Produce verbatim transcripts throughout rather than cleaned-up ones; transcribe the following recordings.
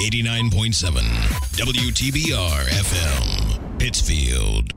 eighty-nine point seven W T B R F M, Pittsfield.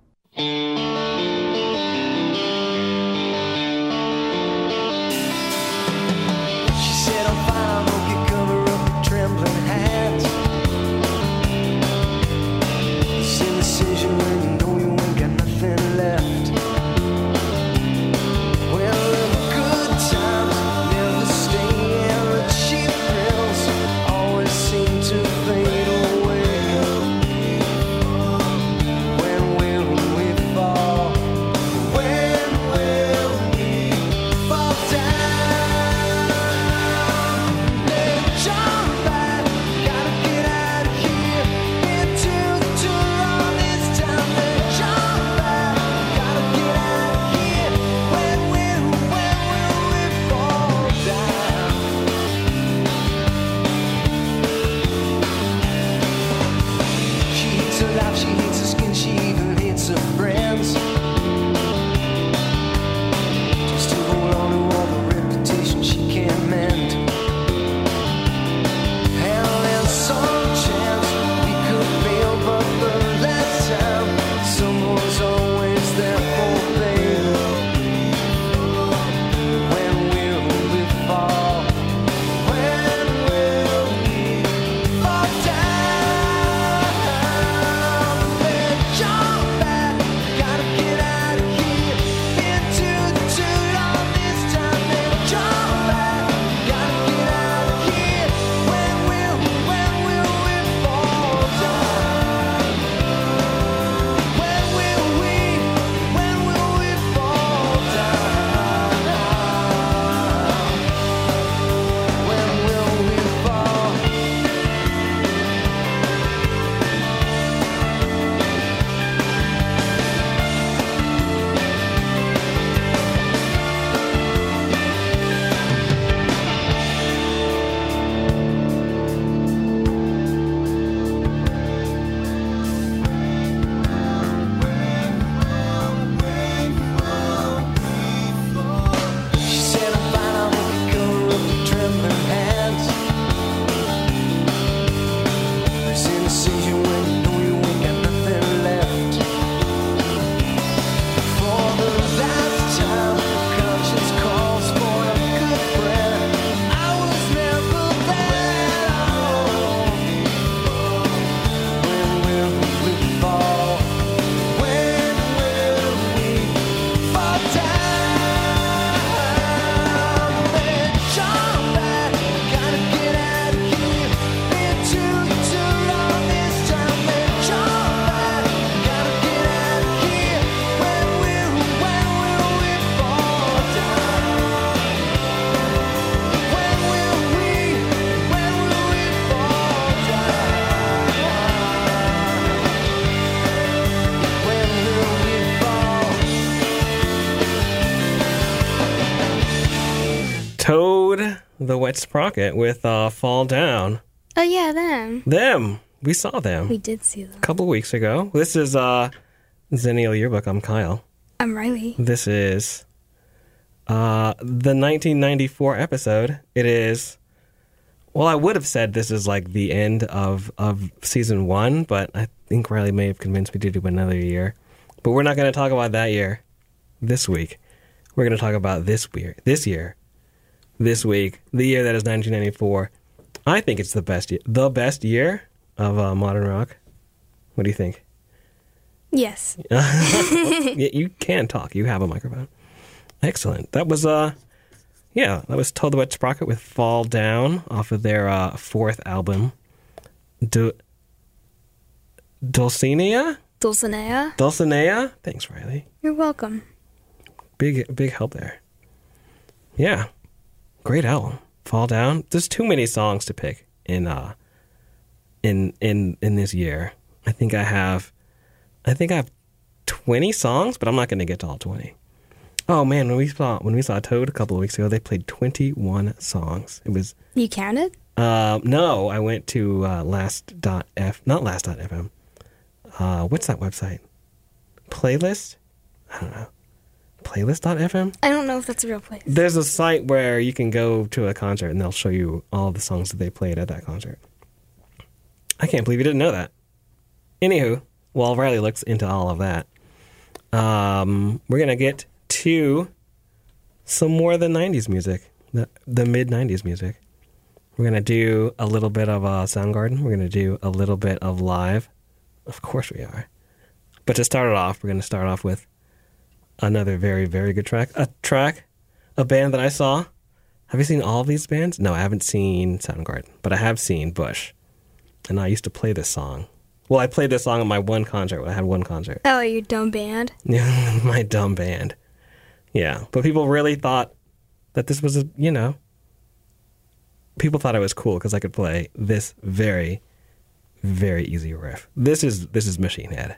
The Wet Sprocket with uh, Fall Down. Oh, yeah, them. Them. We saw them. We did see them. A couple weeks ago. This is uh, Zennial Yearbook. I'm Kyle. I'm Riley. This is uh, the nineteen ninety-four episode. It is, well, I would have said this is like the end of, of season one, but I think Riley may have convinced me to do another year. But we're not going to talk about that year this week. We're going to talk about this year. This year. This week, the year that is nineteen ninety-four. I think it's the best year, the best year of uh, modern rock. What do you think? Yes. You can talk. You have a microphone. Excellent. That was, uh, yeah, that was Toad the Wet Sprocket with Fall Down off of their uh, fourth album, Du- Dulcinea? Dulcinea. Dulcinea? Thanks, Riley. You're welcome. Big, big help there. Yeah. Great album. Fall Down. There's too many songs to pick in uh in in in this year. I think I have I think I have twenty songs, but I'm not going to get to all twenty. Oh man, when we saw when we saw Toad a couple of weeks ago, they played twenty-one songs. It was You counted? Uh, no, I went to uh, last dot f not last dot f m. Uh, what's that website? Playlist? I don't know. Playlist dot f m? I don't know if that's a real place. There's a site where you can go to a concert and they'll show you all the songs that they played at that concert. I can't believe you didn't know that. Anywho, while Riley looks into all of that, um, we're going to get to some more of the nineties music, the, the mid-nineties music. We're going to do a little bit of uh, Soundgarden. We're going to do a little bit of live. Of course we are. But to start it off, we're going to start off with another very, very good track. A track, a band that I saw. Have you seen all of these bands? No, I haven't seen Soundgarden, but I have seen Bush. And I used to play this song. Well, I played this song at my one concert when I had one concert. Oh, you dumb band. Yeah, my dumb band. Yeah, but people really thought that this was a, you know, people thought it was cool because I could play this very, very easy riff. This is this is Machine Head.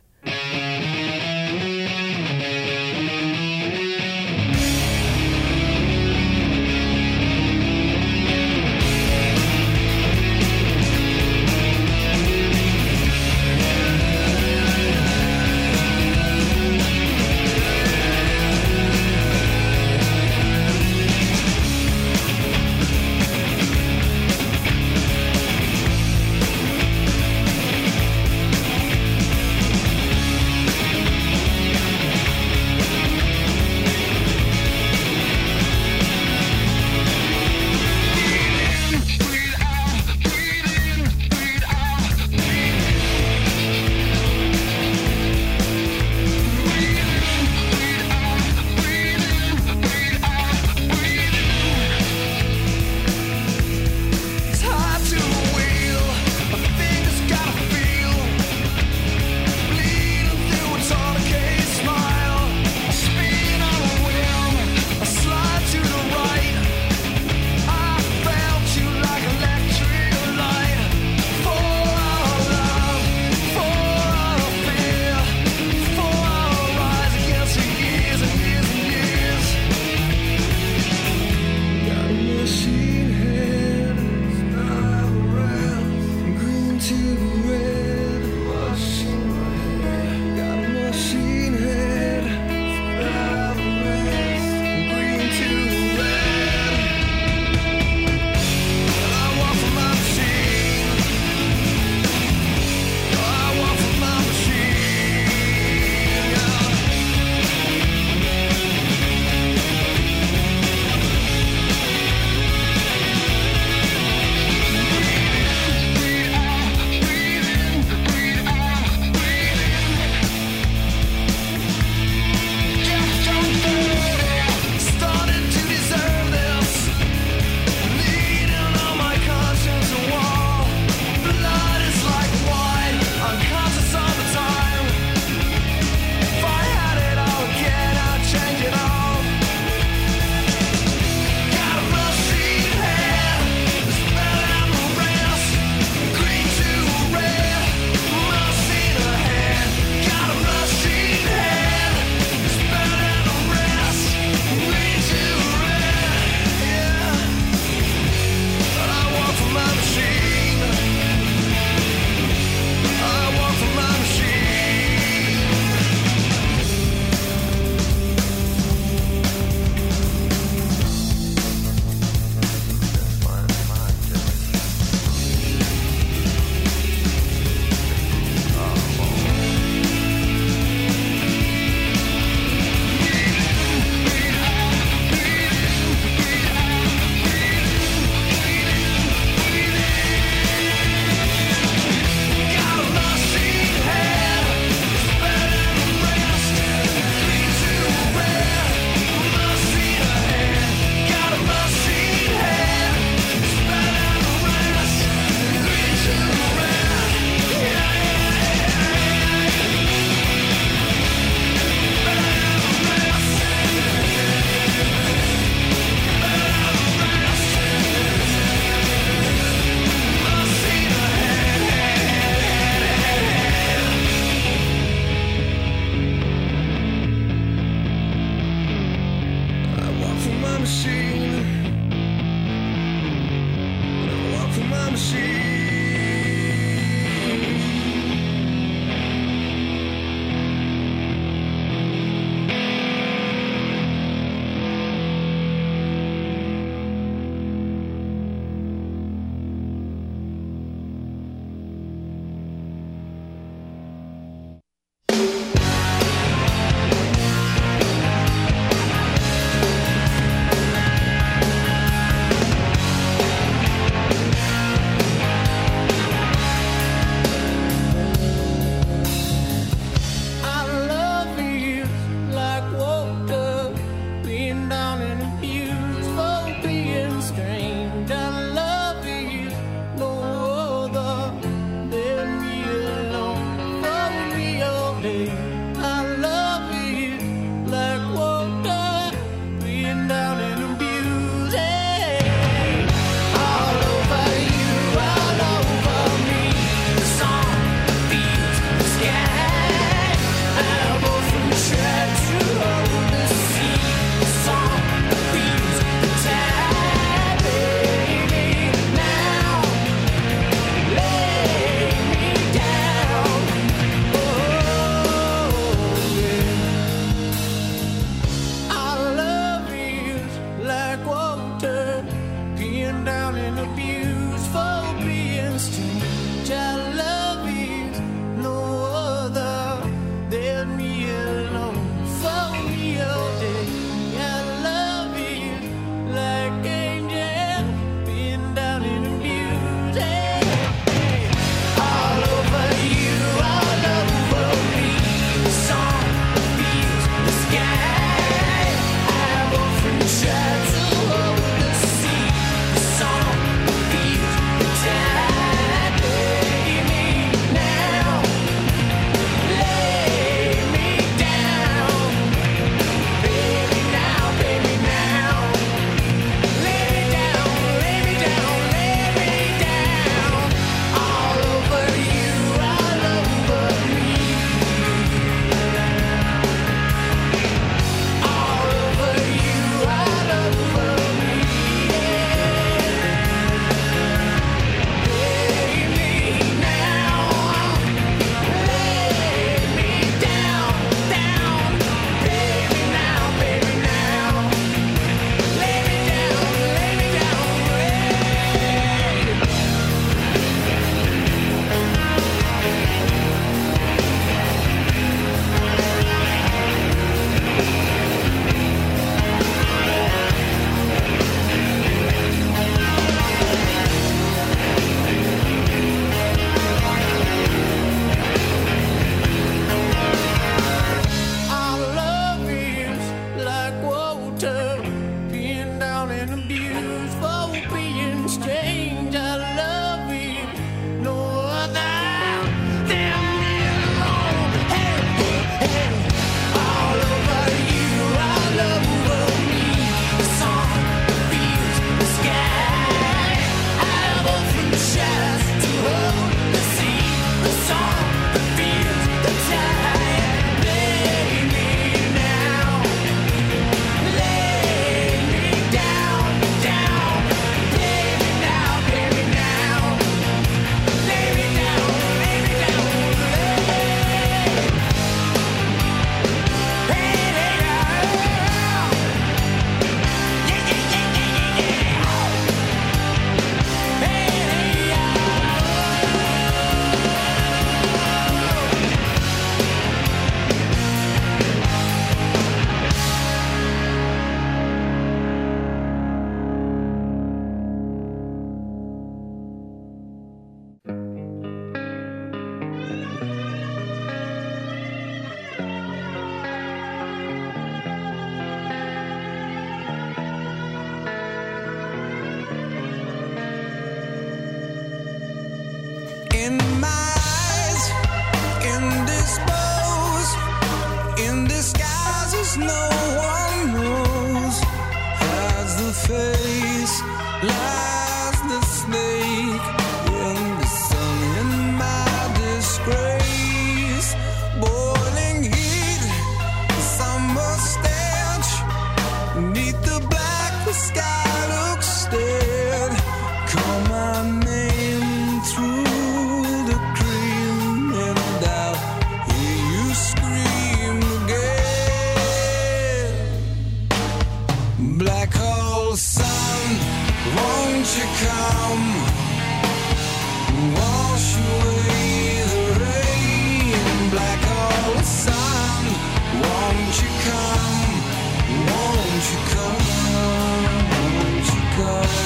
like water, peeing down and abused for being strange. I love you, no other than me alone, for me all day. I love you like angel, peeing down and abused. Hey, hey. All over you, all over me, the song feels the sky. I've often tried to hold the sea, the song feels the tide. Lay me now, lay me down, baby now, baby now. Lay me down, lay me down, lay me down. All over you, all over me. All over you, all over me. Lay me now, lay me down, down. Baby now, baby now. Lay me down, lay me down, lay. Our love is like water, being down and abused for being strange. I love you, no other than me alone. Hey, hey, hey. All over you, all over me. The song feels the sky. I've often tried to hold the sea. The song feels the tide. Lay me now, lay me down, down. Lay me now, baby now. Lay me down, lay me down, lay. Hey, hey, oh. Yeah, yeah, yeah, yeah, yeah, yeah. Hey, hey, oh. In my eyes, indisposed, in disguises no one knows. As the face lies the snake in the sun, in my disgrace. Boiling heat, summer stench, neath the black the sky looks dead. Call my name through the cream, and I'll hear you scream again. Black hole sun, won't you come? Wash away the rain. Black hole sun, won't you come? Won't you come? Won't you come?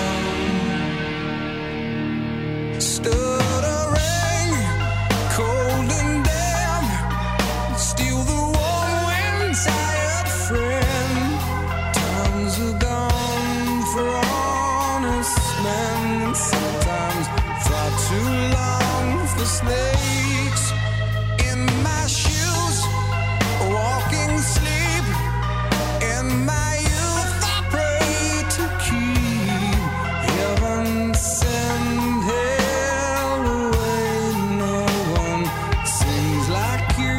Stuttering, cold and damp, steal the warm wind, tired friend. Times are gone for honest men, sometimes far too long for snakes. In my shoes, walking sleep, in my youth I pray to keep heaven send hell away. No one seems like you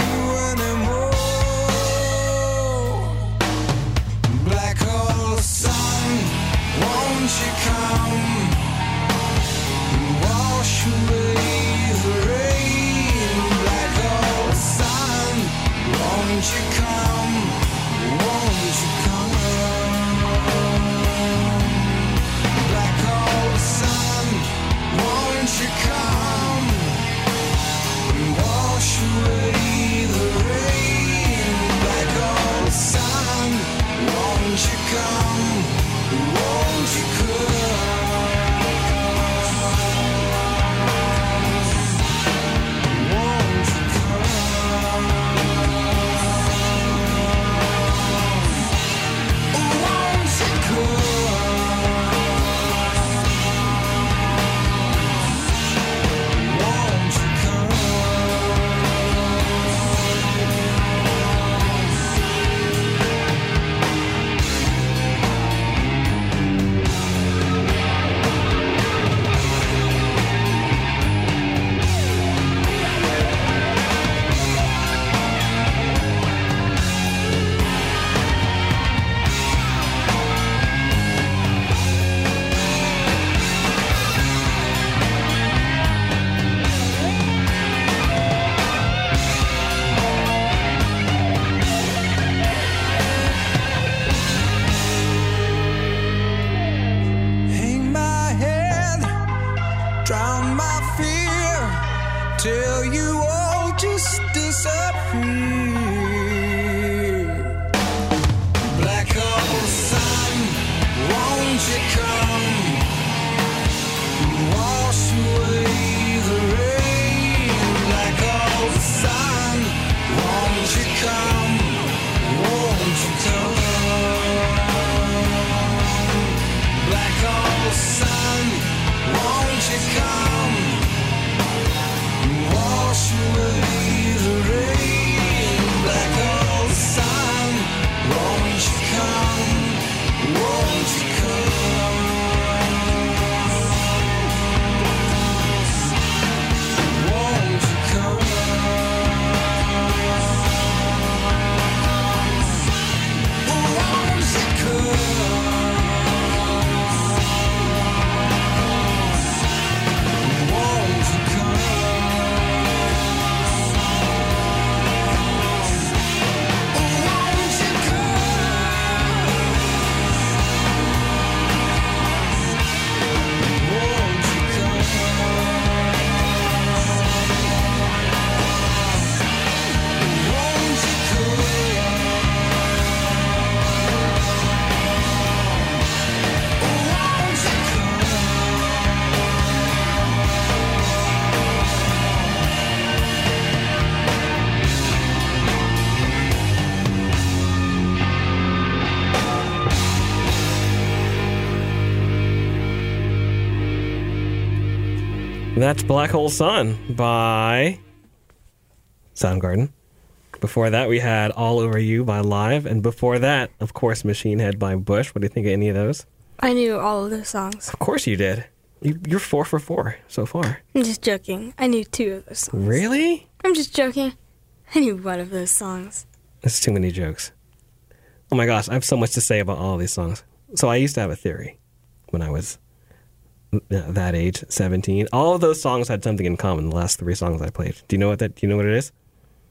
anymore. Black hole sun, won't you come? Wash away the rain. Black hole sun, won't you come? Won't you come? Won't you come, wash away the rain, black old sun. Won't you come, won't you come, black old sun. Won't you come, wash away the rain, black old sun. Won't you come, won't you come, won't you come, won't you come, won't you That's Black Hole Sun by Soundgarden. Before that, we had All Over You by Live. And before that, of course, Machine Head by Bush. What do you think of any of those? I knew all of those songs. Of course you did. You, you're four for four so far. I'm just joking. I knew two of those songs. Really? I'm just joking. I knew one of those songs. That's too many jokes. Oh my gosh, I have so much to say about all these songs. So I used to have a theory when I was that age, seventeen. All of those songs had something in common. The last three songs I played. Do you know what that? Do you know what it is?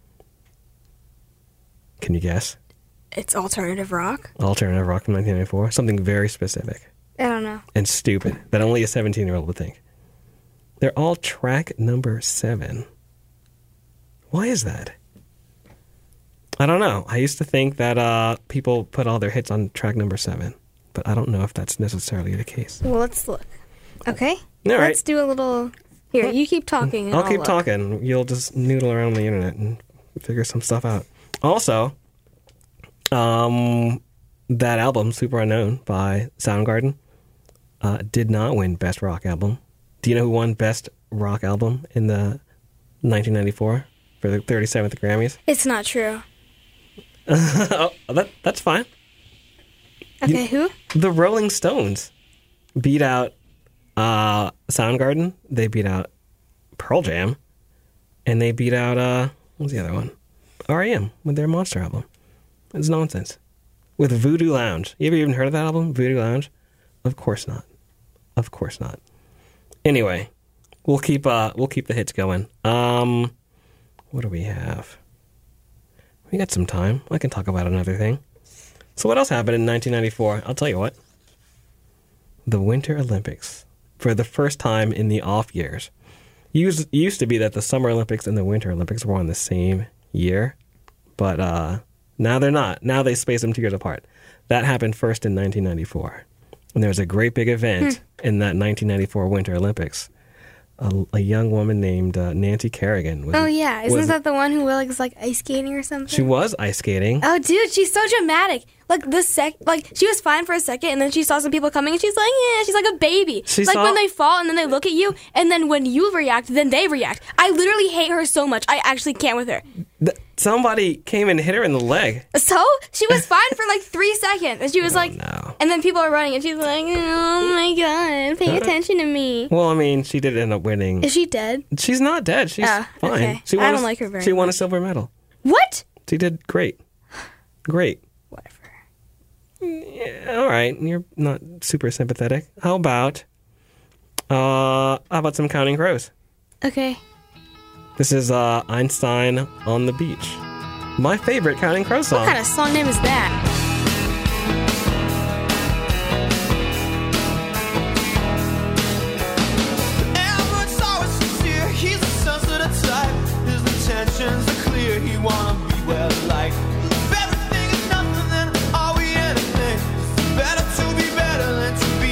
Can you guess? It's alternative rock? Alternative rock from nineteen ninety-four. Something very specific I don't know. and stupid that only a seventeen-year-old would think. They're all track number seven. Why is that? I don't know. I used to think that uh, people put all their hits on track number seven, but I don't know if that's necessarily the case. Well, let's look. Okay? All right. Let's do a little... Here, you keep talking. And I'll I'll keep look. talking. You'll just noodle around the internet and figure some stuff out. Also, um, that album, Super Unknown by Soundgarden, uh, did not win Best Rock Album. Do you know who won Best Rock Album in the nineteen ninety-four for the thirty-seventh Grammys? It's not true. oh, that, that's fine. Okay, who? The Rolling Stones beat out uh, Soundgarden. They beat out Pearl Jam. And they beat out, uh, what was the other one? R E M with their Monster album. It's nonsense. With Voodoo Lounge. You ever even heard of that album, Voodoo Lounge? Of course not. Of course not. Anyway, we'll keep uh, we'll keep the hits going. Um, what do we have? We got some time. I can talk about another thing. So what else happened in nineteen ninety-four? I'll tell you what. The Winter Olympics. For the first time in the off years. Used, used to be that the Summer Olympics and the Winter Olympics were on the same year. But uh, now they're not. Now they space them two years apart. That happened first in nineteen ninety-four. And there was a great big event hmm. in that nineteen ninety-four Winter Olympics. A, a young woman named uh, Nancy Kerrigan. Was, oh, yeah. Isn't was, that the one who was like ice skating or something? She was ice skating. Oh, dude, she's so dramatic. Like, the sec, like she was fine for a second, and then she saw some people coming, and she's like, yeah, she's like a baby. She like saw... when they fall, and then they look at you, and then when you react, then they react. I literally hate her so much. I actually can't with her. The, somebody came and hit her in the leg. So? She was fine for like three seconds, and she was oh, like, no. And then people are running, and she's like, oh my god, pay attention to me. Well, I mean, she did end up winning. Is she dead? She's not dead. She's oh, fine. Okay. She won I don't a, like her very She much. won a silver medal. What? She did great. Great. Whatever. Yeah, all right. You're not super sympathetic. How about, uh, how about some Counting Crows? Okay. This is uh, Einstein on the Beach. My favorite Counting Crows song. What kind of song name is that? Intentions are clear, he wanna be well liked. If everything is nothing, then are we anything? It's better to be better than to be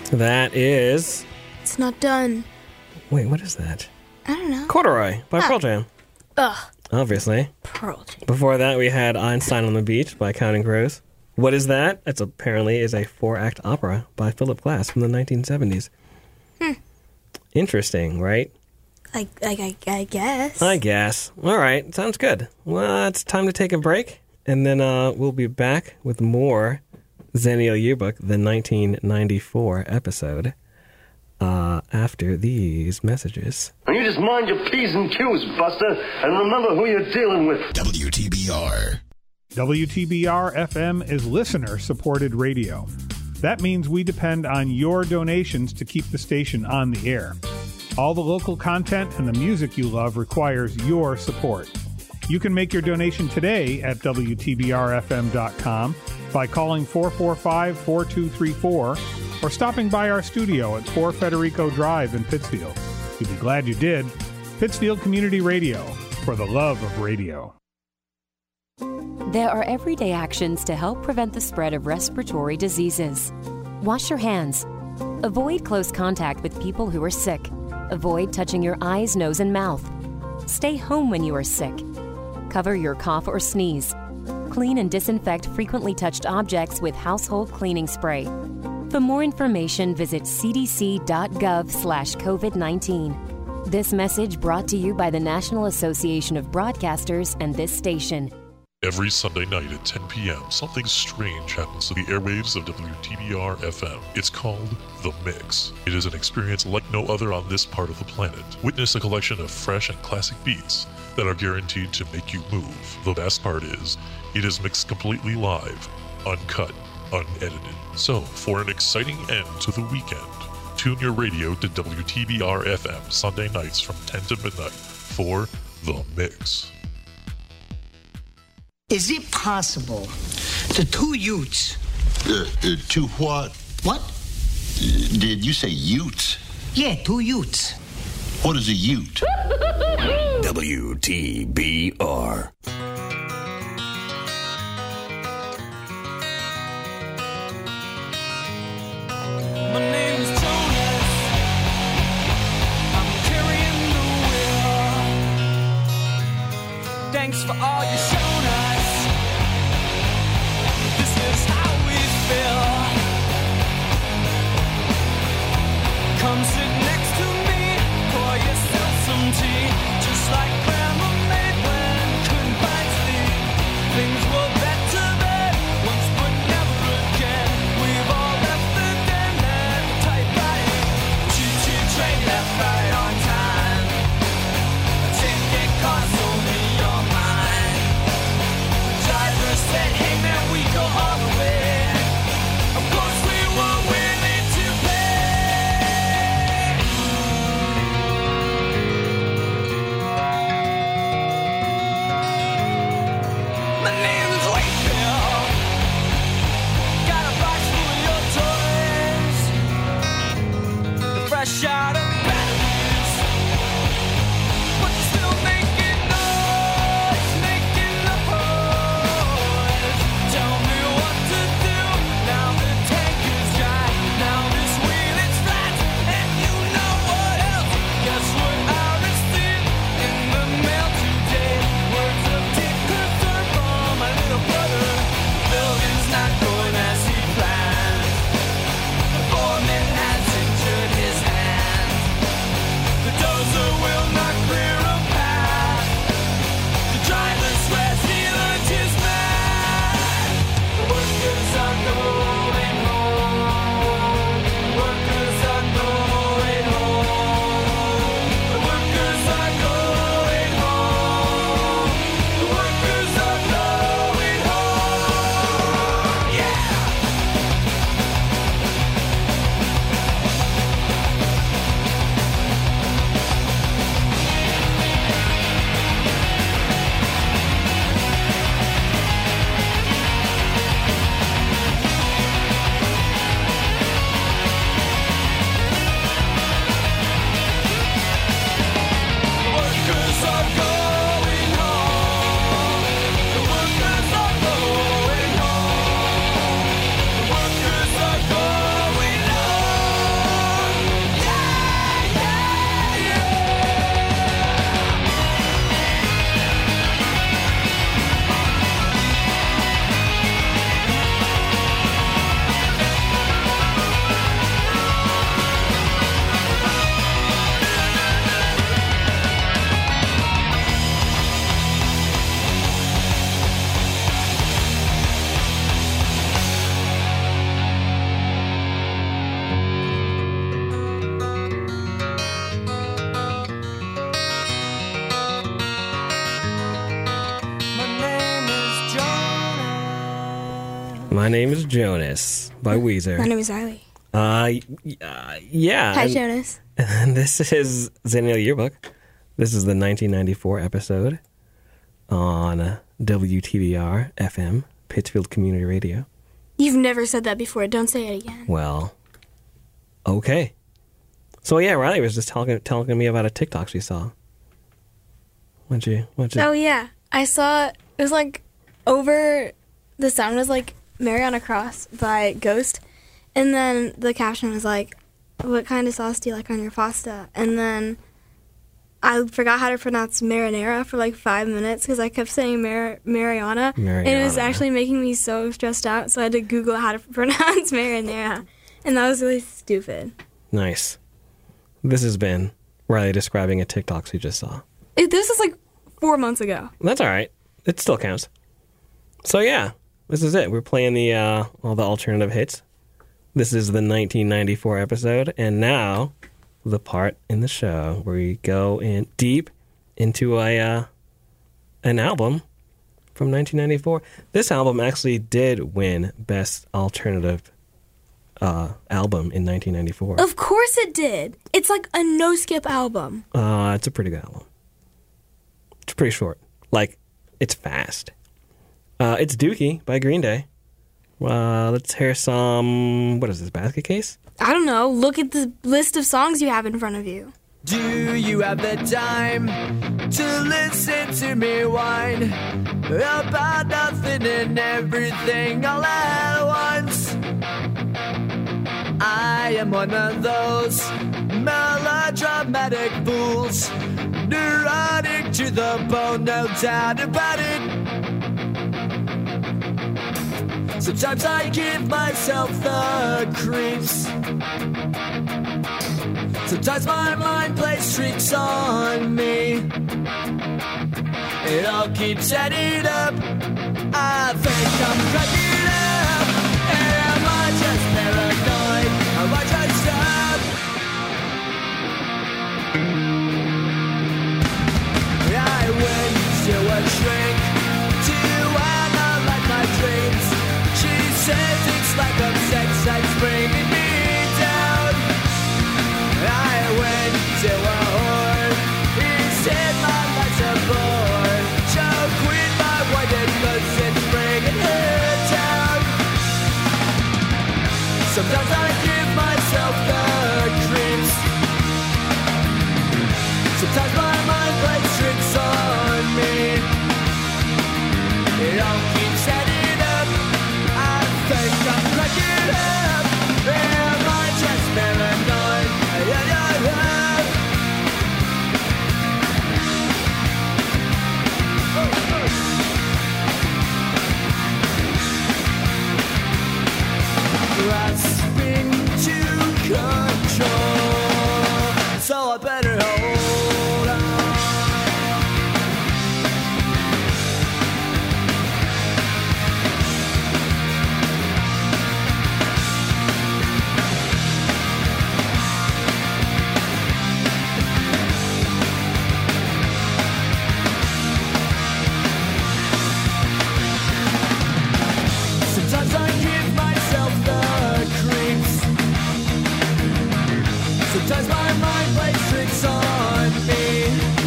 That is... It's not done. Wait, what is that? I don't know. Corduroy by Oh. Pearl Jam. Ugh. Obviously. Pearl Jam. Before that, we had Einstein on the Beach by Counting Crows. What is that? It's apparently is a four-act opera by Philip Glass from the nineteen seventies. Hmm. Interesting, right? Like, like I, I guess. I guess. All right, sounds good. Well, it's time to take a break, and then uh, we'll be back with more Zennial Yearbook, the nineteen ninety-four episode, uh, after these messages. And you just mind your P's and Q's, Buster, and remember who you're dealing with. W T B R. W T B R F M is listener-supported radio. That means we depend on your donations to keep the station on the air. All the local content and the music you love requires your support. You can make your donation today at W T B R F M dot com by calling four four five, four two three four or stopping by our studio at four Federico Drive in Pittsfield. You'll be glad you did. Pittsfield Community Radio, for the love of radio. There are everyday actions to help prevent the spread of respiratory diseases. Wash your hands. Avoid close contact with people who are sick. Avoid touching your eyes, nose, and mouth. Stay home when you are sick. Cover your cough or sneeze. Clean and disinfect frequently touched objects with household cleaning spray. For more information, visit c d c dot gov slash covid nineteen. This message brought to you by the National Association of Broadcasters and this station. Every Sunday night at ten p.m., something strange happens to the airwaves of W T B R F M. It's called The Mix. It is an experience like no other on this part of the planet. Witness a collection of fresh and classic beats that are guaranteed to make you move. The best part is, it is mixed completely live, uncut, unedited. So, for an exciting end to the weekend, tune your radio to W T B R F M Sunday nights from ten to midnight for The Mix. Is it possible the two Utes... Uh, uh, two what? What? Uh, did you say Utes? Yeah, two Utes. What is a Ute? W T B R. My name's Jonas. I'm carrying the wheel. Thanks for all you shown us. This is how we feel. Come sit next to me, pour yourself some tea, just like Grandma made when couldn't find sleep. Things were better then, once but never again. We've all left the den and typewriting. Choo-choo train left right on time. A ticket costs only your mind. The driver said, hey man, we go all the way. Of course we were willing to pay. My name is Jonas by Weezer. My name is Riley. Uh, y- uh yeah. Hi, and, Jonas. And this is Zennial Yearbook. This is the nineteen ninety-four episode on W T B R F M, Pittsfield Community Radio. You've never said that before. Don't say it again. Well, okay. So yeah, Riley was just talking telling me about a TikTok she saw. What'd you? What'd you? Oh yeah, I saw. It was like over. The sound was like "Mary on a Cross" by Ghost, and then the caption was like, "What kind of sauce do you like on your pasta?" And then I forgot how to pronounce marinara for like five minutes because I kept saying Mar- Mariana, Mariana. and it was actually making me so stressed out. So I had to Google how to pronounce marinara, and that was really stupid. Nice. This has been Riley describing a TikTok she just saw. It, this was like four months ago. That's all right. It still counts. So yeah, this is it. We're playing the uh, all the alternative hits. This is the nineteen ninety-four episode, and now the part in the show where we go in deep into a uh, an album from nineteen ninety-four. This album actually did win Best Alternative uh, Album in nineteen ninety-four. Of course it did. It's like a no-skip album. Uh, it's a pretty good album. It's pretty short. Like, it's fast. Uh, it's Dookie by Green Day. Uh, let's hear some... What is this, Basket Case? I don't know. Look at the list of songs you have in front of you. Do you have the time to listen to me whine about nothing and everything all at once? I am one of those melodramatic fools, neurotic to the bone, no doubt about it. Sometimes I give myself the creeps. Sometimes my mind plays tricks on me. It all keeps adding up. I think I'm cracking up. Am I just paranoid? Am I just up? I went to a shrink to analyze my dreams. She says it's like a sex that's bringing me down. I went to a whore. He said my life's a bore. Choke queen my white cause it's bringing her down. Sometimes I give myself the creeps. Sometimes my mind plays tricks on me. It all keeps adding up. I think I'm cracking up. Am I just paranoid? Yeah, yeah, yeah. Grasping to control, so I better hold on. Sometimes I give myself the creeps. Sometimes my mind plays tricks on me.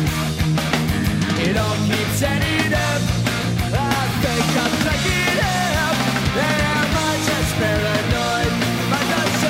It all keeps adding up. I think I'm cracking up. Am I just paranoid? Am I just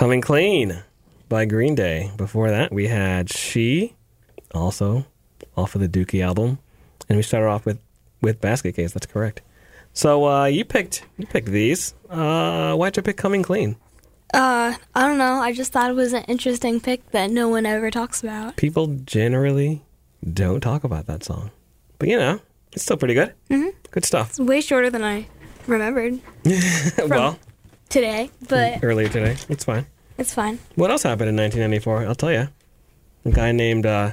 Coming Clean by Green Day. Before that, we had She, also off of the Dookie album. And we started off with, with Basket Case. That's correct. So uh, you picked you picked these. Uh, why'd you pick Coming Clean? Uh, I don't know. I just thought it was an interesting pick that no one ever talks about. People generally don't talk about that song. But, you know, it's still pretty good. Mm-hmm. Good stuff. It's way shorter than I remembered. Well, today, but earlier today. It's fine. It's fine. What else happened in nineteen ninety-four? I'll tell you. A guy named, uh,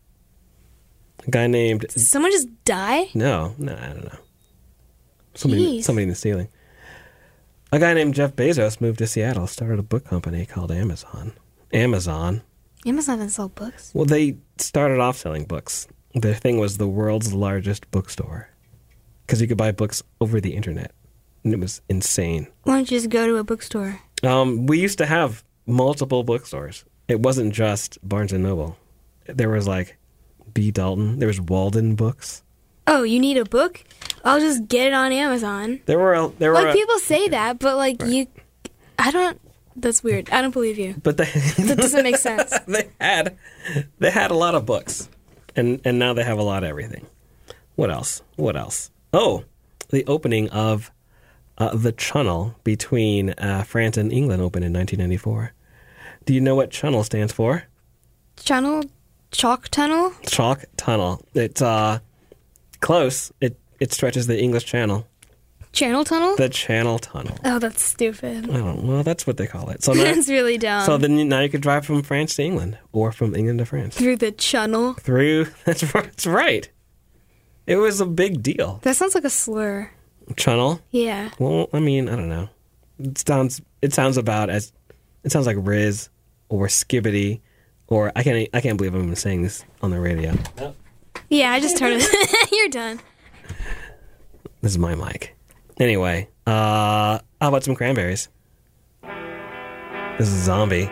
a guy named... Did someone just die? No, no, I don't know. Somebody, Jeez. somebody in the ceiling. A guy named Jeff Bezos moved to Seattle, started a book company called Amazon. Amazon. Amazon doesn't sell books. Well, they started off selling books. Their thing was the world's largest bookstore. Because you could buy books over the internet. And it was insane. Why don't you just go to a bookstore? Um, we used to have multiple bookstores. It wasn't just Barnes and Noble. There was like B. Dalton. There was Walden Books. Oh, you need a book? I'll just get it on Amazon. There were a, there were Like, a, people say that, but, like, right. you... I don't... That's weird. I don't believe you. But they... That doesn't make sense. they had they had a lot of books. And and now they have a lot of everything. What else? What else? Oh, the opening of uh, the Channel between uh, France and England opened in nineteen ninety-four. Do you know what Channel stands for? Channel? Chalk Tunnel? Chalk Tunnel. It's uh, close. It it stretches the English Channel. Channel Tunnel? The Channel Tunnel. Oh, that's stupid. Oh, well, that's what they call it. So now, that's really dumb. So then you, now you could drive from France to England, or from England to France. Through the Channel? Through, that's, that's right. It was a big deal. That sounds like a slur. Channel? Yeah. Well, I mean, I don't know. It sounds, it sounds about as, it sounds like Riz, or Skibbity, or, I can't, I can't believe I'm even saying this on the radio. Nope. Yeah, I just turned it. You're done. This is my mic. Anyway, uh, how about some cranberries? This is Zombie.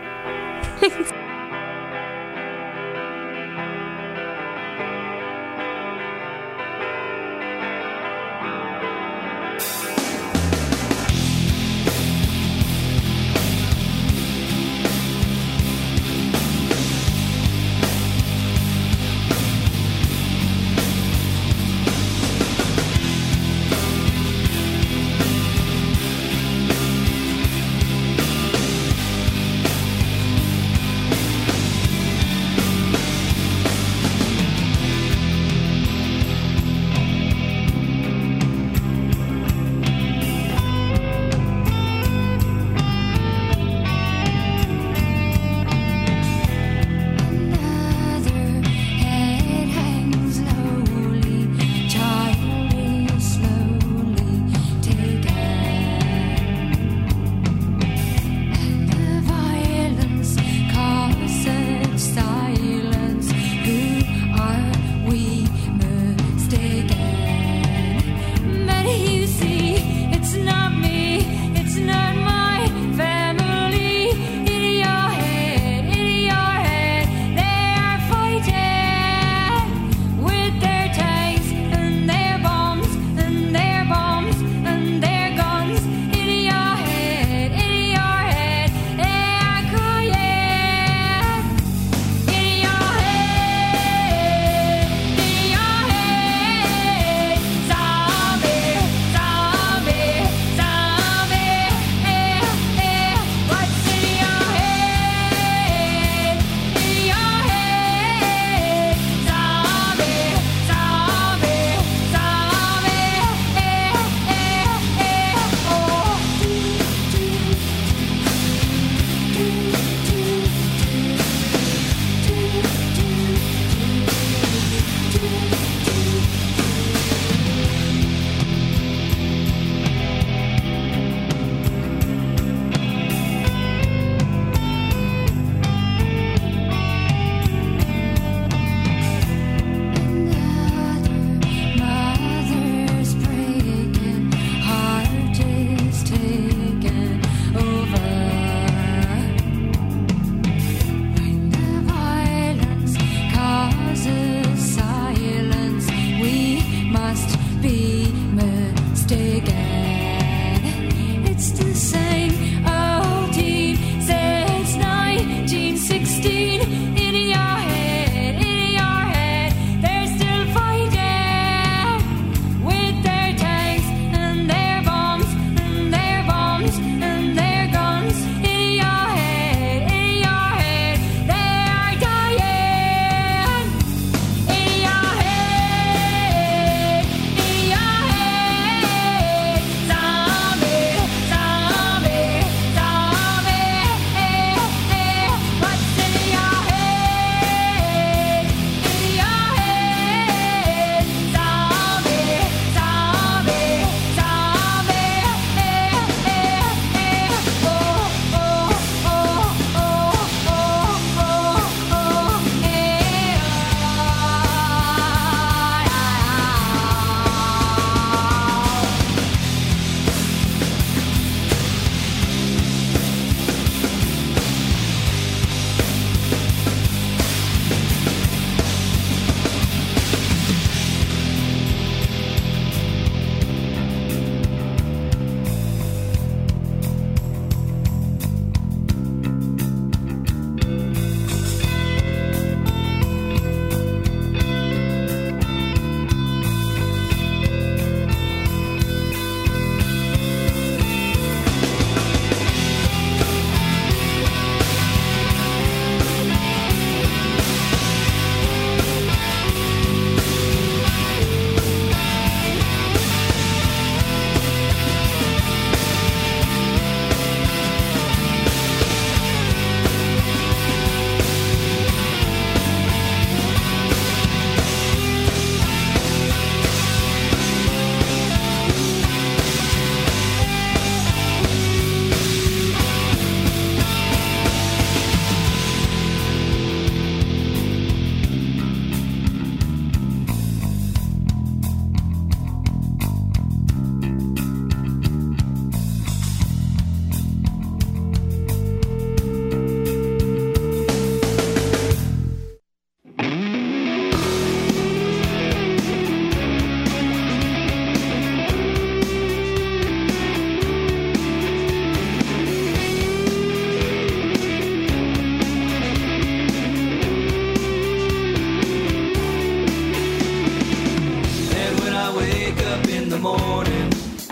I wake up in the morning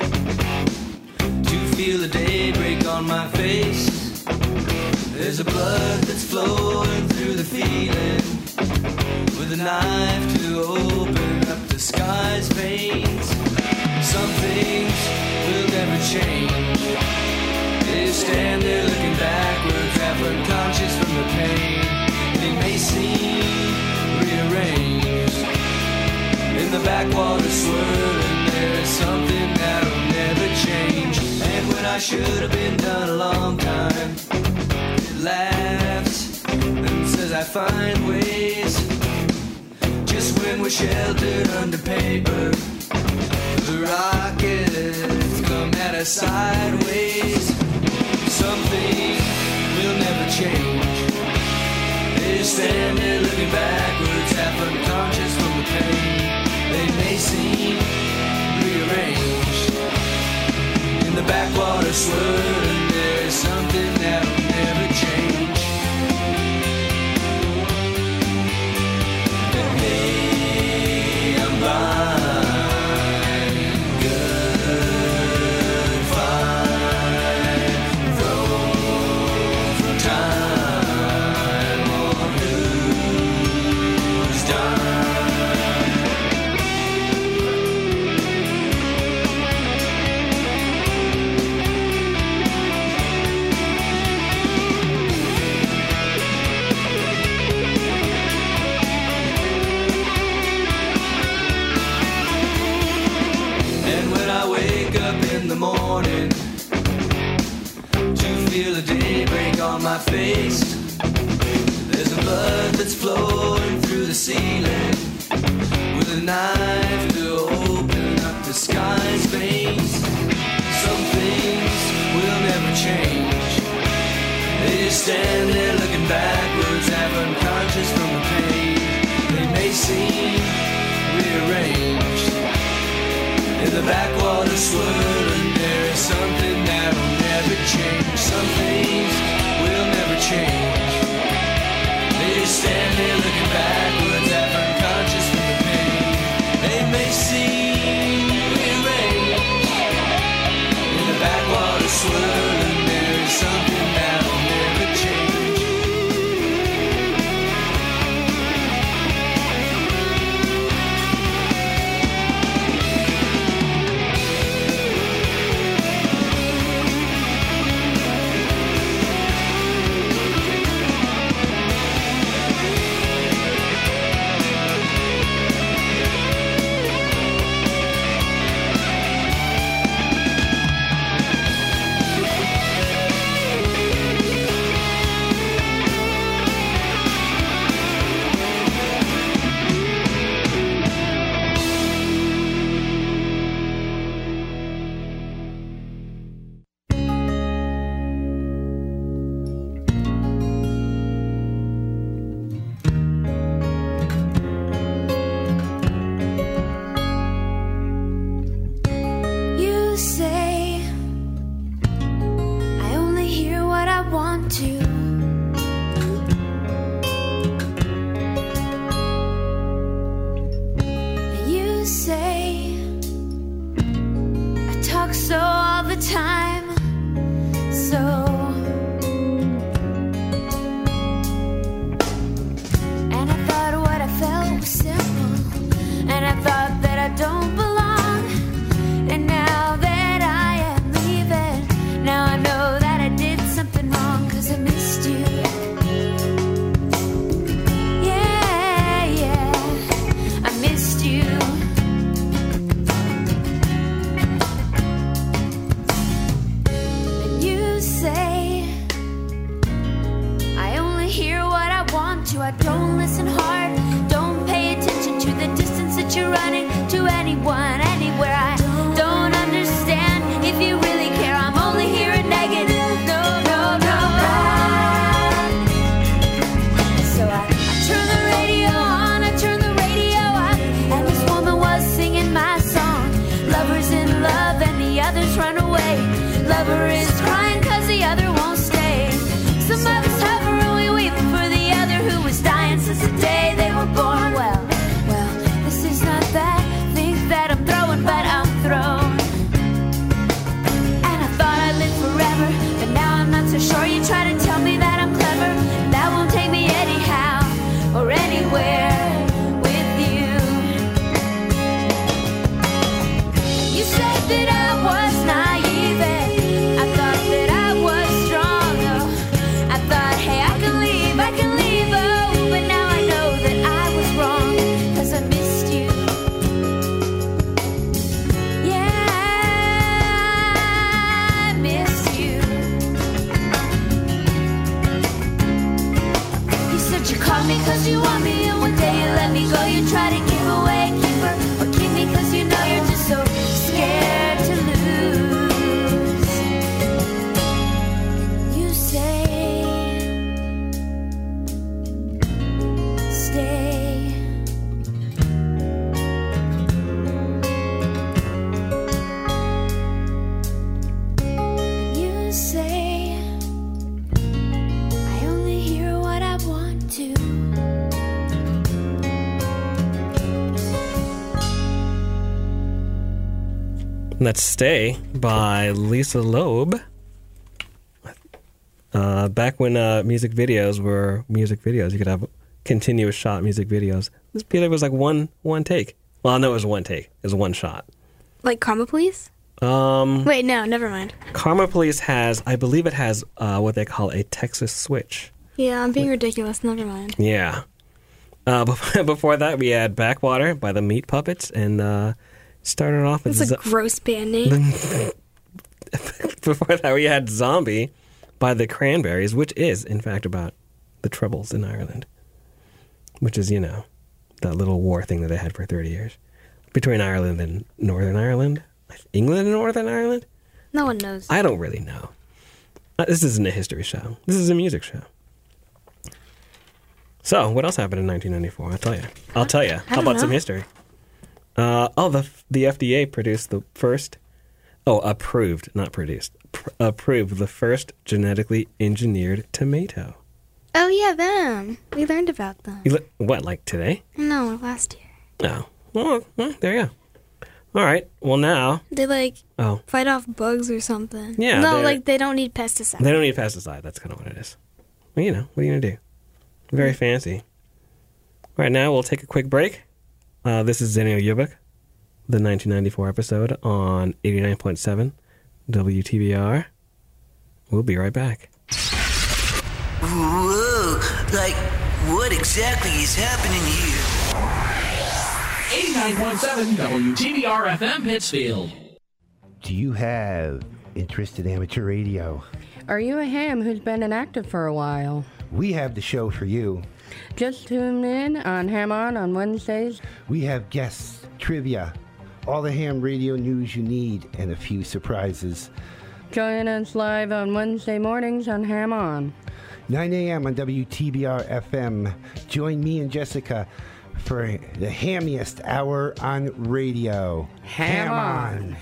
to feel the day break on my face, there's a blood that's flowing through the feeling, with a knife to open up the sky's veins. Some things will never change. They stand there looking backwards, half unconscious from the pain. They may seem rearranged in the backwater swirling. There's something that'll never change. And when I should have been done a long time, it laughs and says I find ways. Just when we're sheltered under paper, the rockets come at us sideways. Something will never change. They stand there looking backwards, half unconscious from the pain. They may seem rearranged in the backwater swirling. There's something that'll never change. And hey, I'm blind. Morning to feel the day break on my face, there's a blood that's flowing through the ceiling, with a knife to open up the sky's veins. Some things will never change. They just stand there looking backwards, half unconscious from the pain. They may seem rearranged in the backwater swirling. There is something that'll never change. Some things will never change. They just stand there looking backwards, half unconscious from the pain. They may seem rearranged in the backwater swirling. There is something that'll never change. Say And that's Stay by Lisa Loeb. Uh, back when uh, music videos were music videos, you could have continuous shot music videos. This video was like one one take. Well, no, it was one take. It was one shot. Like Karma Police? Um, Wait, no, never mind. Karma Police has, I believe it has uh, what they call a Texas switch. Yeah, I'm being ridiculous. Never mind. Yeah. Uh, before that, we had Backwater by the Meat Puppets, and uh, started off with... It's a zo- gross band name. Before that, we had Zombie by the Cranberries, which is, in fact, about the Troubles in Ireland. Which is, you know, that little war thing that they had for thirty years. Between Ireland and Northern Ireland? England and Northern Ireland? No one knows. I don't really know. Uh, this isn't a history show. This is a music show. So, what else happened in nineteen ninety-four? I'll tell you. I'll tell you. How about know. some history? Uh, oh, the the F D A produced the first... Oh, approved, not produced. Pr- approved the first genetically engineered tomato. Oh, yeah, them. We learned about them. You li- what, like today? No, last year. No. Well, well, there you go. All right. Well, now... They, like, Oh. fight off bugs or something. Yeah, No, they're- like, they don't need pesticides. They don't need pesticide. That's kind of what it is. Well, you know, what are you going to do? Very fancy. Right now, we'll take a quick break. Uh, this is Zenio Yubik, the nineteen ninety-four episode on eighty-nine point seven W T B R. We'll be right back. Whoa, like, what exactly is happening here? eighty-nine point seven W T B R F M Pittsfield. Do you have interest in amateur radio? Are you a ham who's been inactive for a while? We have the show for you. Just tune in on Ham On on Wednesdays. We have guests, trivia, all the ham radio news you need, and a few surprises. Join us live on Wednesday mornings on Ham On. nine a.m. on W T B R F M. Join me and Jessica for the hammiest hour on radio. Ham, ham on.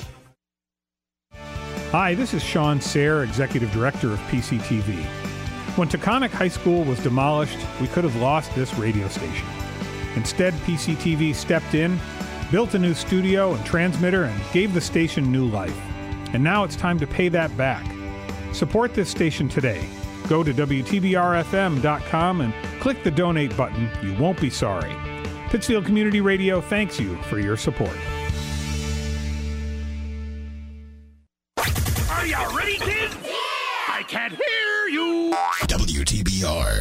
Hi, this is Sean Sayre, Executive Director of P C T V. When Taconic High School was demolished, we could have lost this radio station. Instead, P C T V stepped in, built a new studio and transmitter, and gave the station new life. And now it's time to pay that back. Support this station today. Go to W T B R F M dot com and click the donate button. You won't be sorry. Pittsfield Community Radio thanks you for your support. Are you ready, kids? Yeah! I can't hear you! W T B R.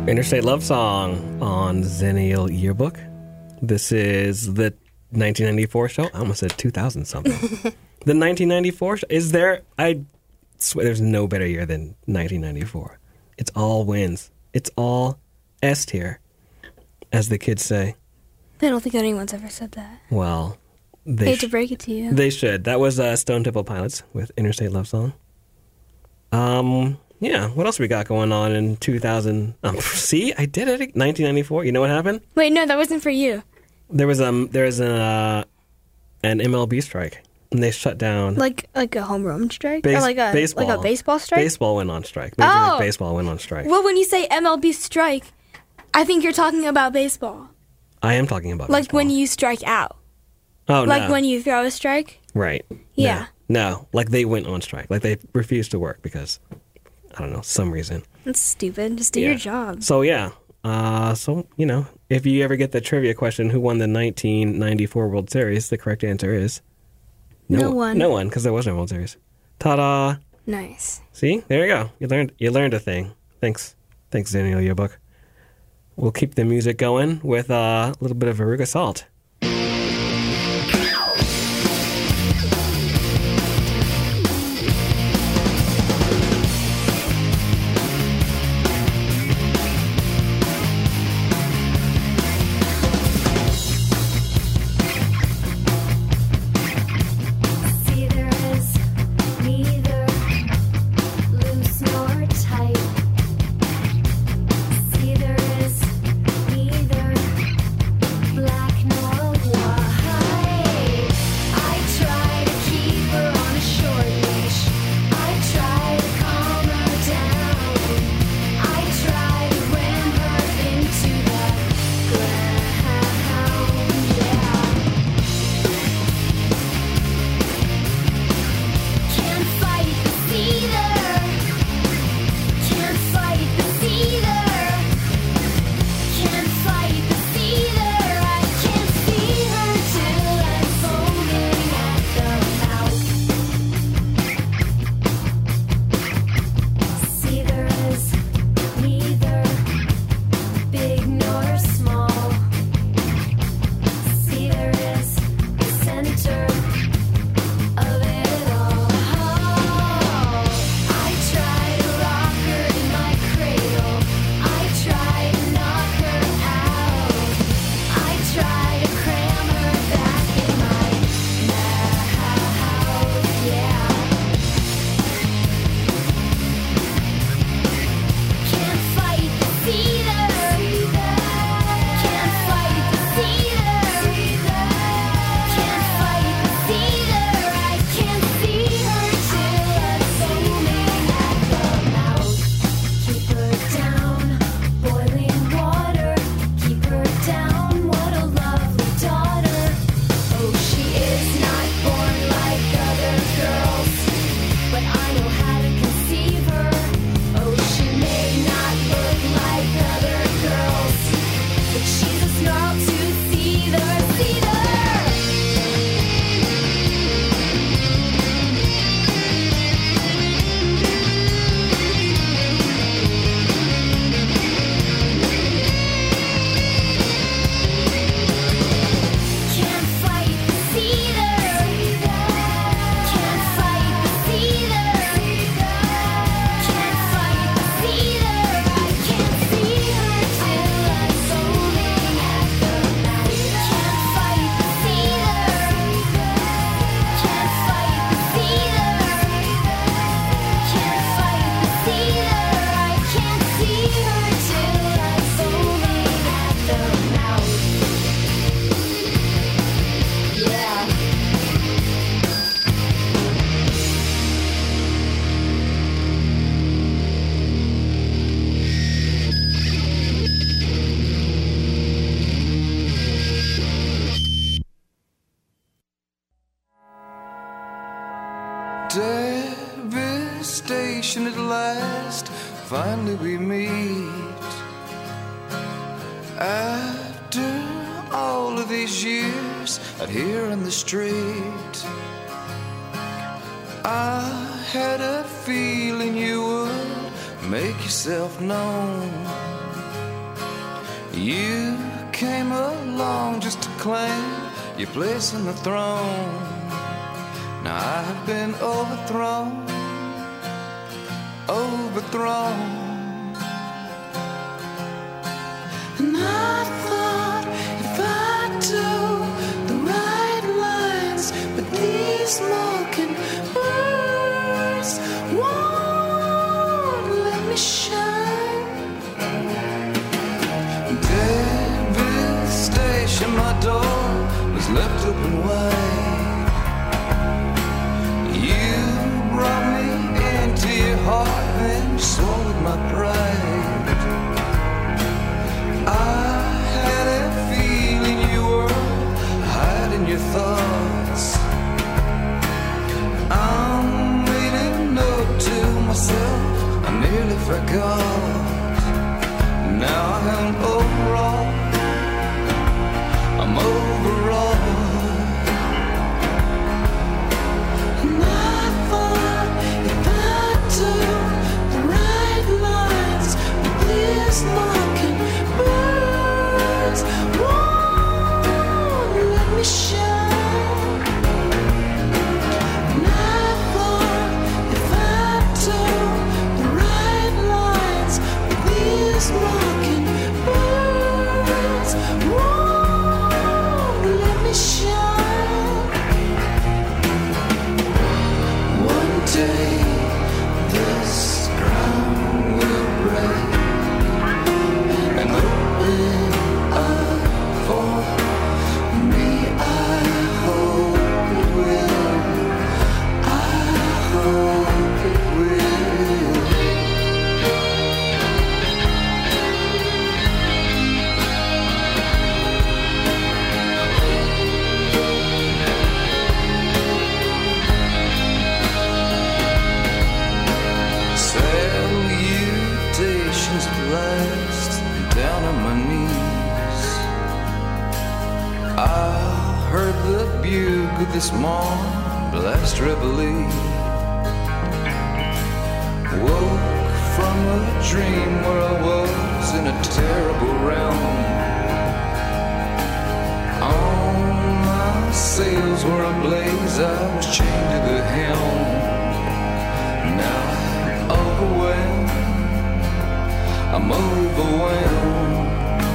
Interstate Love Song on Zennial Yearbook. This is the nineteen ninety-four show. I almost said two thousand something. The nineteen ninety-four show. Is there, I swear there's no better year than nineteen ninety-four. It's all wins. It's all S tier, as the kids say. I don't think anyone's ever said that. Well, they hate to break it to you. They should. That was uh, Stone Temple Pilots with Interstate Love Song. Um, yeah. What else we got going on in two thousand? Um, see, I did it. nineteen ninety-four. You know what happened? Wait, no, that wasn't for you. There was um, there was an uh, an M L B strike, and they shut down. Like like a home run strike, Base- or like a baseball. like a baseball strike. Baseball went on strike. Major Oh. League Baseball went on strike. Well, when you say M L B strike, I think you're talking about baseball. I am talking about Like baseball. when you strike out. Oh, Like no. when you throw a strike. Right. Yeah. No. no, like they went on strike. Like they refused to work because, I don't know, some reason. That's stupid. Just do Yeah. your job. So, yeah. Uh, so, you know, if you ever get the trivia question, who won the nineteen ninety-four World Series, the correct answer is... No one. No one, because there was no World Series. Ta-da! Nice. See? There you go. You learned You learned a thing. Thanks. Thanks, Daniel Yearbook. We'll keep the music going with uh, a little bit of Veruca Salt. See, there is neither loose nor tight. See, there is neither black nor white. I try to keep her on a short leash. I try to calm her down. I try to ram her into the ground. Yeah. Can't fight this either. Can't fight this either. Can't fight this either. I can't see her till I'm foaming at the mouth. See, there is neither big nor small. See, there is the center of it all. I try to rock her in my cradle. I try to knock her out. I try to cram her back in my mouth. Yeah. Can't fight this either. Can't fight this either. Can't fight this either. I can't see her till I'm foaming at the mouth. Keep her down, boiling water. Keep her down, what a lovely daughter. Oh, she is not born like other girls, but I know how to conceive her. Oh, she may not look like other girls, but she's a snarl to see-ther, see-ther. Can't fight this either. Can't fight this either. Can't fight this either. I can't see her till I'm foaming at the mouth. Can't fight this either. Can't fight this either. Can't fight this either. I can't see her till I'm foaming at the mouth. Yeah. Devastation at last, finally we meet. After all of these years out here on the street, I had a feeling you would make yourself known. You came along just to claim your place in the throne. Now I have been overthrown, overthrown. And I thought if I do the right lines, but these mocking words won't let me shine. Devastation, my door was left open wide. You brought me into your heart and swallowed my pride. I had a feeling you were hiding your thoughts. I made a note to myself, I nearly forgot. Now I'm overall, I'm overall. And I thought if I do the right lines with this mocking birds won't let me shine. And I thought if I do the right lines with these mocking birds won't let me shine. One day this ground will break and open up for me. I hope it will. I hope it will. Salutations at last, down on my knees. I heard the bugle this morn blast reveille. Woke from a dream where I was in a terrible realm. All my sails were ablaze, I was chained to the helm. Now I'm overwhelmed, I'm overwhelmed.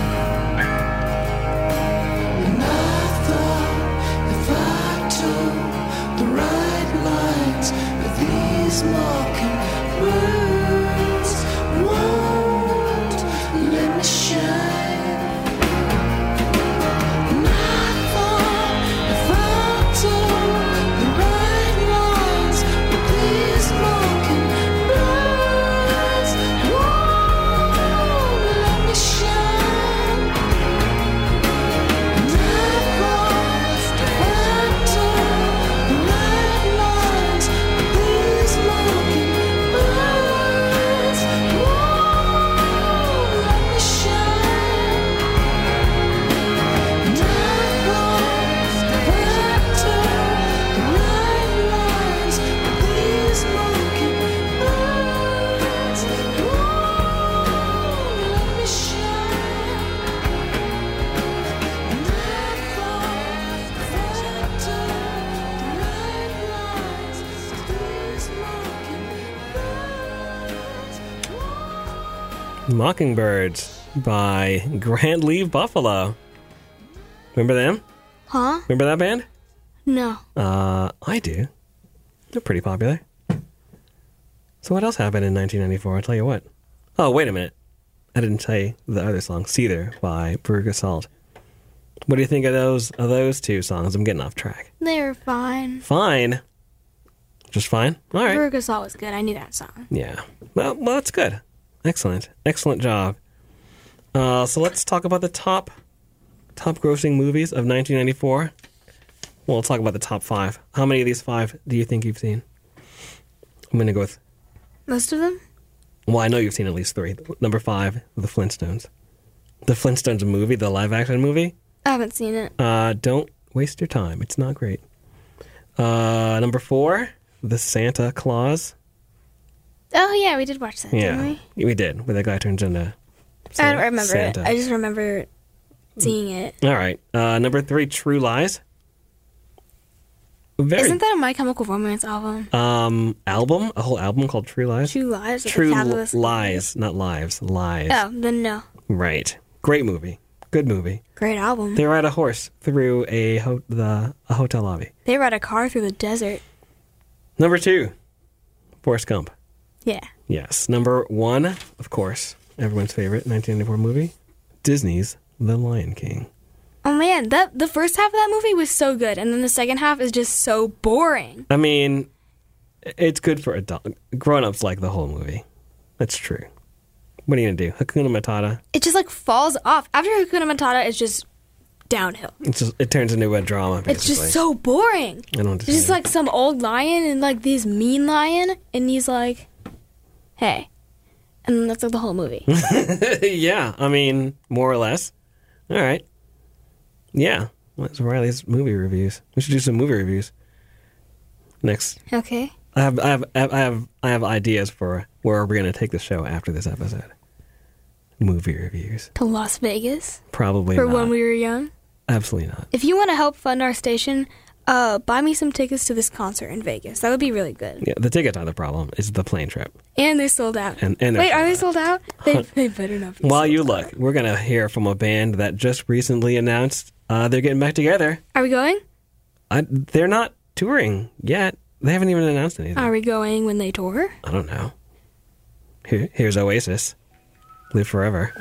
And I thought if I took the right lines with these mocking words won't let me shine. And I thought if I took the right lines with these mocking birds won't let me shine. And I thought if I took the right lines with these mocking birds won't let me shine. And I thought if I took the right lines with these mocking birds won't let me shine. And I thought if I took the right lines with these mocking birds. Mockingbirds by Grand Leave Buffalo. Remember them? Huh? Remember that band? No. Uh, I do. They're pretty popular. So what else happened in nineteen ninety-four? I'll tell you what. Oh, wait a minute. I didn't tell you the other song, Seether by Veruca Salt. What do you think of those of those two songs? I'm getting off track. They were fine. Fine. Just fine? All right. Veruca Salt was good. I knew that song. Yeah. Well, well, that's good. Excellent. Excellent job. Uh, so let's talk about the top top grossing movies of nineteen ninety-four. Well, let's talk about the top five. How many of these five do you think you've seen? I'm going to go with... Most of them? Well, I know you've seen at least three. Number five, The Flintstones. The Flintstones movie, the live-action movie. I haven't seen it. Uh, don't waste your time. It's not great. Uh, number four, The Santa Claus. Oh, yeah, we did watch that, Yeah, didn't we? we did. Where that guy turns into I don't remember Santa. it. I just remember seeing it. All right. Uh, number three, True Lies. Very, Isn't that a My Chemical Romance album? um album, a whole album called True Lies. True Lies? With True the Fabulous Lies, not lives. Lies. Oh, then no. Right. Great movie. Good movie. Great album. They ride a horse through a ho- the a hotel lobby. They ride a car through the desert. Number two, Forrest Gump. Yeah. Yes. Number one, of course, everyone's favorite nineteen ninety-four movie, Disney's The Lion King. Oh man, that the first half of that movie was so good, and then the second half is just so boring. I mean, it's good for adult grown-ups like the whole movie. That's true. What are you gonna do? Hakuna Matata. It just like falls off. After Hakuna Matata, it's just downhill. It's just, it turns into a drama. Basically. It's just so boring. I don't It's just like some old lion and like this mean lion, and he's like, "Hey," and then that's like the whole movie. Yeah, I mean, more or less. All right. Yeah, that's Riley's movie reviews. We should do some movie reviews next. Okay. I have, I have, I have, I have ideas for where we're going to take the show after this episode. Movie reviews. To Las Vegas Probably for not. when we were young. Absolutely not. If you want to help fund our station, uh, buy me some tickets to this concert in Vegas. That would be really good. Yeah, the tickets are the problem. It's the plane trip. And they're sold out. And, and they're Wait, sold are they out. sold out? They, they better not be. While you look, we're going to hear from a band that just recently announced uh, they're getting back together. Are we going? I, they're not touring yet. They haven't even announced anything. Are we going when they tour? I don't know. Here, here's Oasis. Live Forever.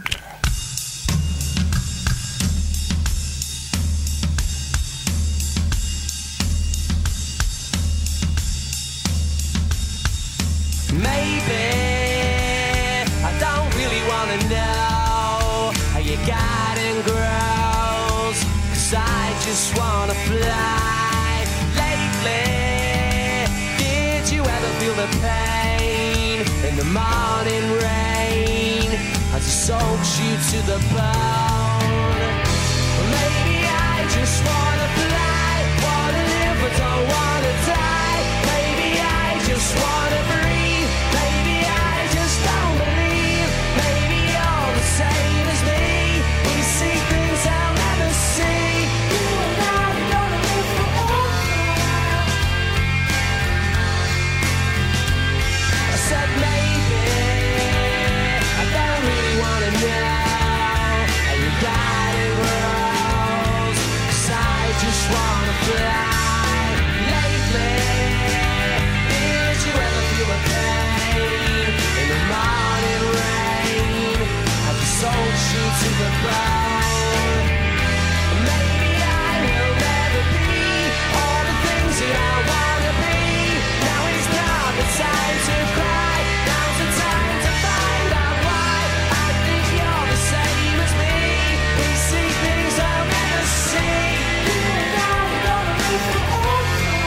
Maybe I don't really wanna know how you got and grows, 'cause I just wanna fly. Lately, did you ever feel the pain in the morning rain as it soaks you to the bone? Well, maybe I just wanna fly, wanna live but don't wanna die. Maybe I just wanna breathe. Maybe I just don't believe. Maybe you're the same as me. We see things I'll never see. You and I are gonna live forever. I said maybe I don't really wanna know how you got it rose, 'cause I just wanna fly. Lately, did you ever feel a pain in the morning rain as it soaks you to the bone? Maybe I will never be all the things that I wanna be. Now is not the time to cry. Now's the time to find out why. I think you're the same as me. We see things I'll never see. You and I are gonna live forever.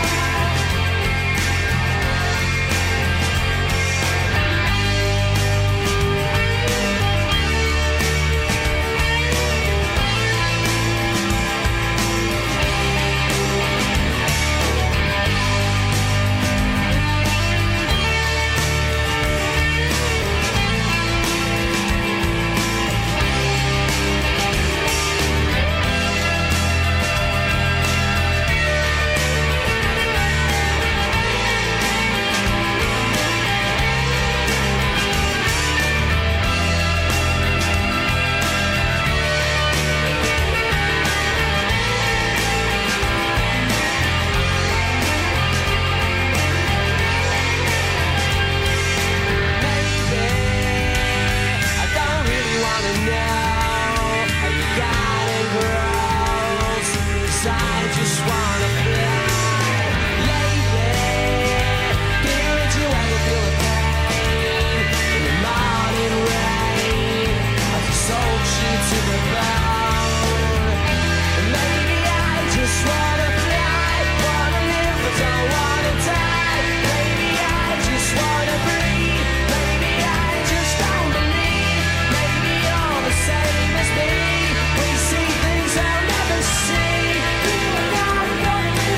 I don't really wanna know how you got it grows, 'cause I just wanna fly. Lately, did you ever feel a pain in the morning rain as it soaks you to the bone? Maybe I just wanna fly, wanna live but don't wanna die. Maybe I just wanna breathe. Maybe I just don't believe. Maybe you're the same as me. We see things I'll never see. You and I are gonna live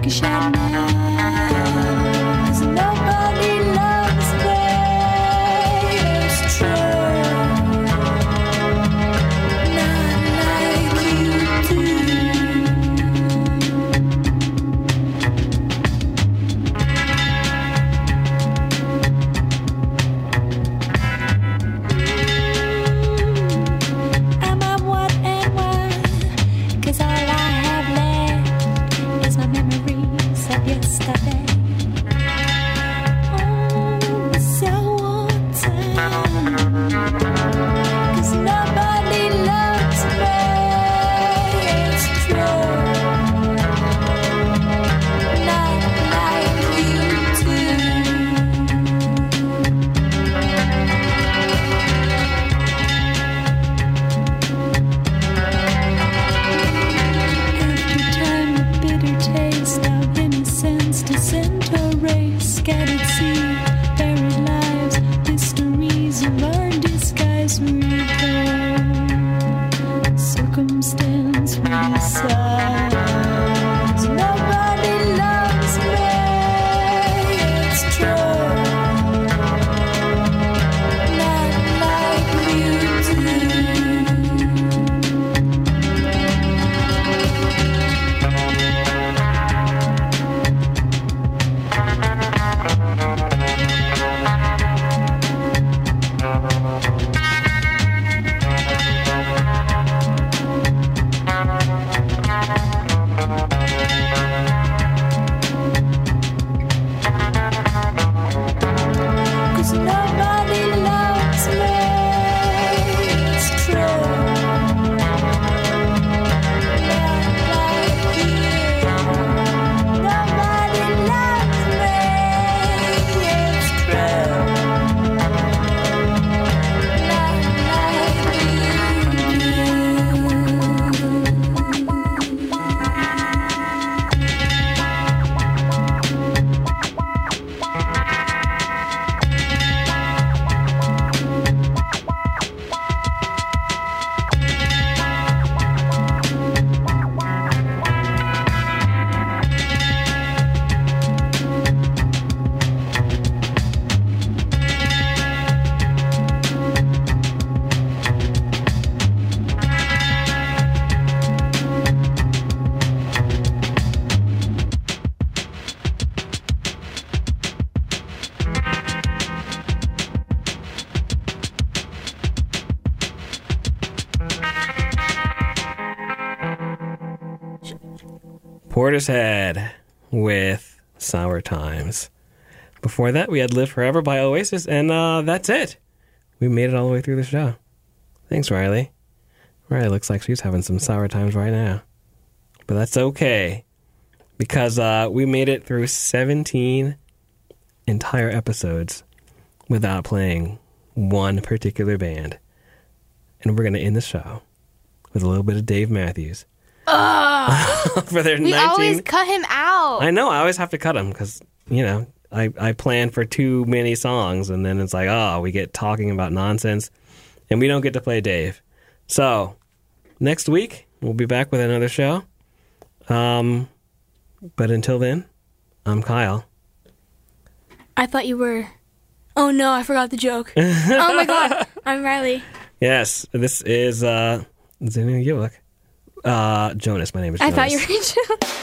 take a shot now. 'Cause nobody loves me. It's true. Not like you do. Am I what and what? 'Cause all I have left is my memories of yesterday. Oh, so time. 'Cause nobody loves me. It's true. Not like you do. Every time the bitter taste of innocence disintegrates, scattered seed, buried lives, mysteries of our disguise reveal. Circumstance we decide. Nobody loves me. It's true. Not like you do. Cause nobody loves me. It's true. Not like you. Nobody loves me. It's true. Not like Portishead with Sour Times. Before that, we had Live Forever by Oasis, and uh, that's it. We made it all the way through the show. Thanks, Riley. Riley looks like she's having some sour times right now. But that's okay, because uh, we made it through seventeen entire episodes without playing one particular band. And we're going to end the show with a little bit of Dave Matthews. Ugh. For their We nineteen always cut him out. I know, I always have to cut them because, you know, I, I plan for too many songs and then it's like, oh, we get talking about nonsense and we don't get to play Dave. So, next week, we'll be back with another show. Um, but until then, I'm Kyle. I thought you were... Oh no, I forgot the joke. Oh my god, I'm Riley. Yes, this is uh, Zinnia Gillick. Uh, Jonas, my name is I Jonas. thought you were Rachel.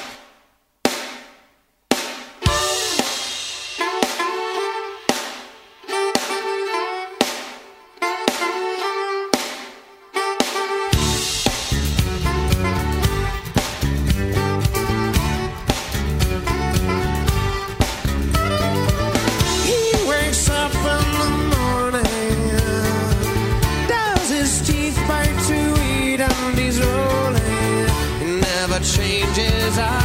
He wakes up in the morning, does his teeth bite to eat, and he's rolling. He never changes.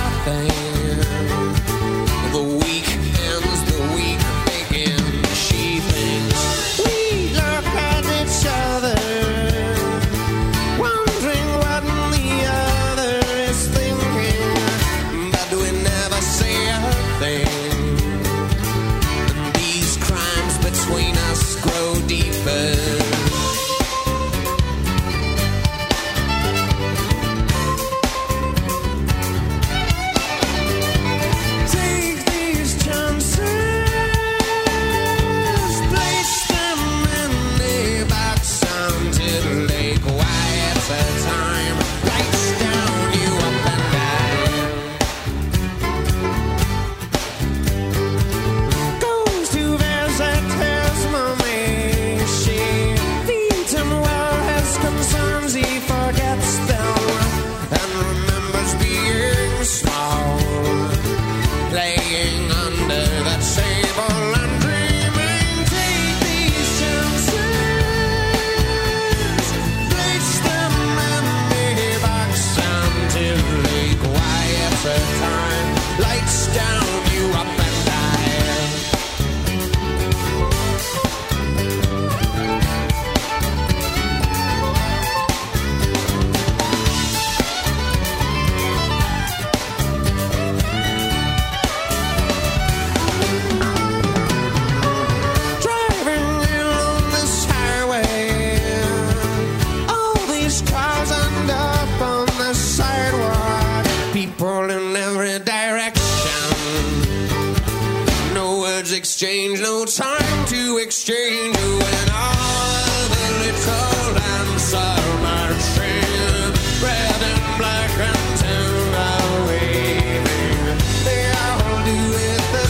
exchange, no time to exchange. When all the little lambs are marching, red and black and ten are waving. They all do it the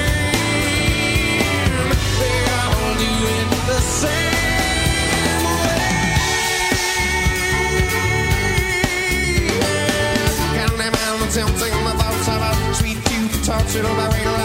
same. They all do it the same way. Candyman tempting my thoughts about sweet cute touch. It'll be